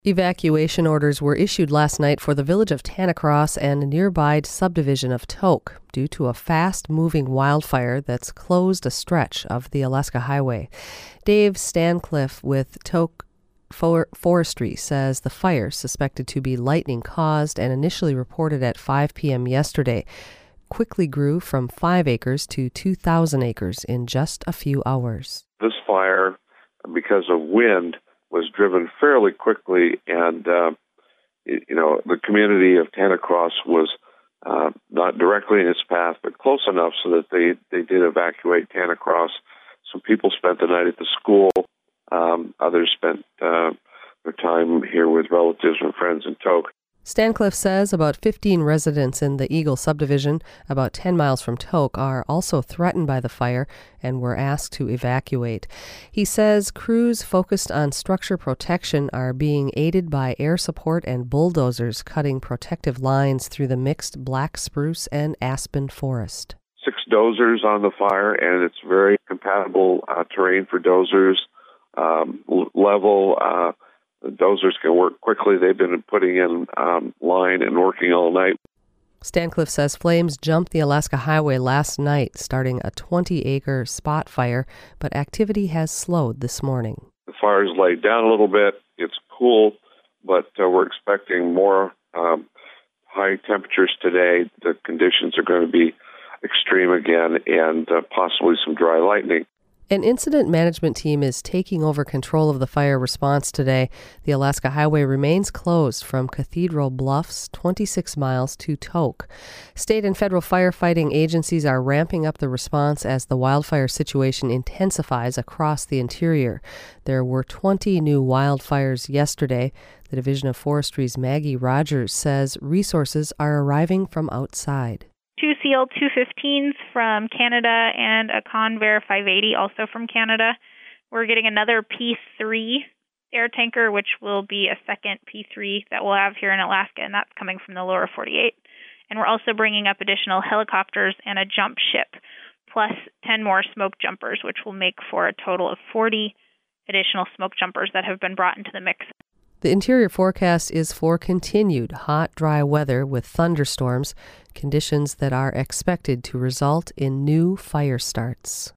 Evacuation orders were issued last night for the village of Tanacross and a nearby subdivision of Tok due to a fast-moving wildfire that's closed a stretch of the Alaska Highway. Dave Stancliffe with Tok Forestry says the fire, suspected to be lightning-caused and initially reported at 5 p.m. yesterday, quickly grew from 5 acres to 2,000 acres in just a few hours. This fire, because of wind, was driven fairly quickly, and the community of Tanacross was not directly in its path, but close enough so that they did evacuate Tanacross. Some people spent the night at the school. Others spent their time here with relatives and friends in Tok. Stancliffe says about 15 residents in the Eagle subdivision, about 10 miles from Tok, are also threatened by the fire and were asked to evacuate. He says crews focused on structure protection are being aided by air support and bulldozers cutting protective lines through the mixed black spruce and aspen forest. 6 dozers on the fire, and it's very compatible terrain for dozers. Level. The dozers can work quickly. They've been putting in line and working all night. Stancliffe says flames jumped the Alaska Highway last night, starting a 20-acre spot fire, but activity has slowed this morning. The fire's laid down a little bit. It's cool, but we're expecting more high temperatures today. The conditions are going to be extreme again, and possibly some dry lightning. An incident management team is taking over control of the fire response today. The Alaska Highway remains closed from Cathedral Bluffs, 26 miles to Tok. State and federal firefighting agencies are ramping up the response as the wildfire situation intensifies across the interior. There were 20 new wildfires yesterday. The Division of Forestry's Maggie Rogers says resources are arriving from outside. 2 Seal 215s from Canada and a Convair 580 also from Canada. We're getting another P3 air tanker, which will be a second P3 that we'll have here in Alaska, and that's coming from the lower 48. And we're also bringing up additional helicopters and a jump ship, plus 10 more smoke jumpers, which will make for a total of 40 additional smoke jumpers that have been brought into the mix. The interior forecast is for continued hot, dry weather with thunderstorms, conditions that are expected to result in new fire starts.